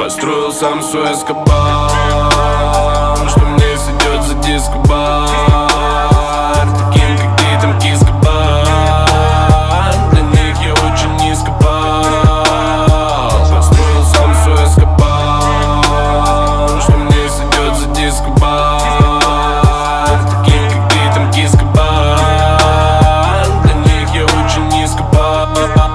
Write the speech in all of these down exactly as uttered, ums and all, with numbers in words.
Построил сам свой эскобар, что мне сойдет за дискобар. Таким, как ты, там кискобар. Для них я очень низко пал. Построил сам свой эскобар, что мне сойдет за дискобар. Таким, как ты, там кискобар. Для них я очень низко пал.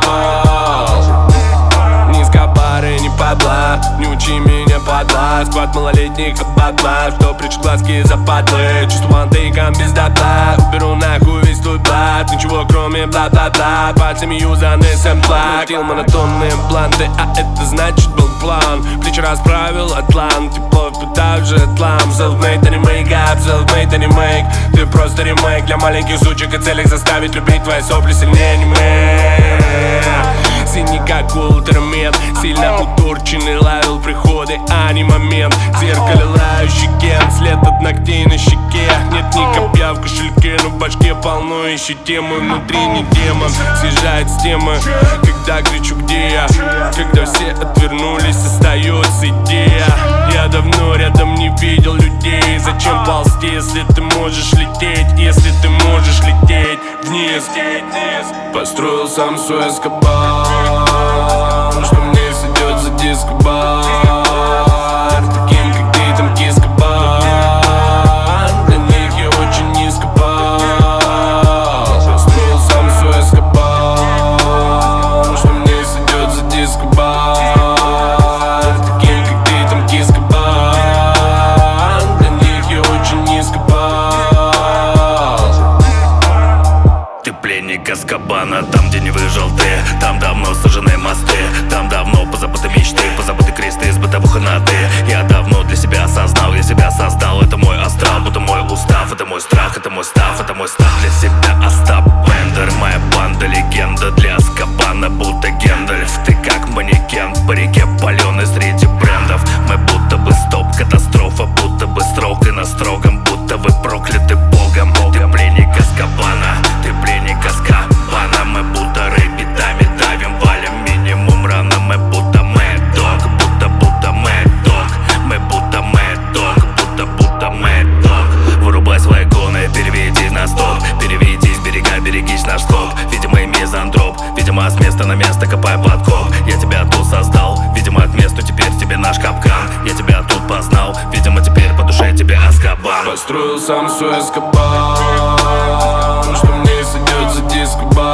Не учи меня, падла. Сквад малолетних ободла, что прячь глазки западлы. Чувствую антейком без дотла. Уберу нахуй весь твой блат. Ничего кроме бла-бла-бла. Пальцами юзаны сэмпла. Крутил монотонные планты, а это значит был план. Плечи расправил атлант. Тепло впитаю же атлам. Self-made, а не make-up, self-made, а не make. Ты просто ремейк для маленьких сучек и целях заставить любить твои сопли сильнее аниме. Синий как ультрамет, сильно утурченный, ловил приходы, а не момент. В зеркале лающий ген, след от ногтей на щеке. Нет ни копья в кошельке, но в башке полно ищи темы. Внутри не демон, съезжает с темы. Когда кричу, где я? Когда все отвернулись, остается идея. Я давно рядом не видел людей. Зачем ползти, если ты можешь лететь? Если ты можешь лететь вниз. Построил сам свой эскобар, что мне сойдет за дискобар. Таким, как ты, там кискобар. Для них я очень низко пал. Построил сам свой эскобар, что мне сойдет за дискобар. Таким, как ты, там кискобар. Для них я очень низко пал. Ты пленник Азкабана, там, где не выжил ты. Там давно сожжены мосты, там давно позабыты мечты, позабыты кресты из бытовых и на ты. Я давно для себя осознал, я себя создал. Это мой астрал, будто мой устав. Это мой страх, это мой став, это мой став. Для себя Остап Бендер, моя банда легенда. Для Азкабана будто Гендальф. Ты как манекен по реке паленый среди брендов. Мы будто бы стоп, катастрофа, будто бы строг и на строгом, будто вы прокляты Богом. Ты пленник Азкабана, ты пленник Азкабана. Мы будто рыбитами давим, валим минимум рано. Мы будто Mad Dog, будто будто Mad Dog. Мы будто Mad Dog, будто будто Mad Dog. Вырубай свои гоны, переведись на стоп. Переведись, берега, берегись наш стоп. Видимо, и мизантроп, видимо, с места на место копай подкоп. Я тебя тут создал, видимо, к месту теперь тебе наш капкан. Я тебя тут познал, видимо, теперь по душе тебе Азкабан. Построил сам свой эскобар, что мне сойдет за дискобар.